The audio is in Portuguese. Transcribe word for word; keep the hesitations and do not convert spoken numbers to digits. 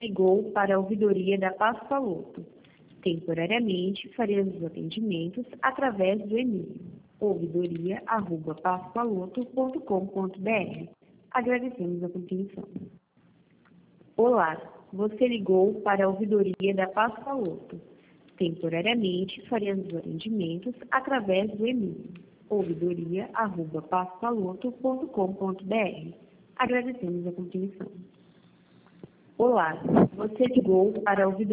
Ligou para a ouvidoria da Pascoaloto. Temporariamente, faremos os atendimentos através do e-mail ouvidoria arroba pascoaloto ponto com ponto br. Agradecemos a compreensão. Olá, você ligou para a ouvidoria da Pascoaloto. Temporariamente, faremos os atendimentos através do e-mail ouvidoria arroba pascoaloto ponto com ponto br. Agradecemos a compreensão. Olá, você ligou para a ouvidoria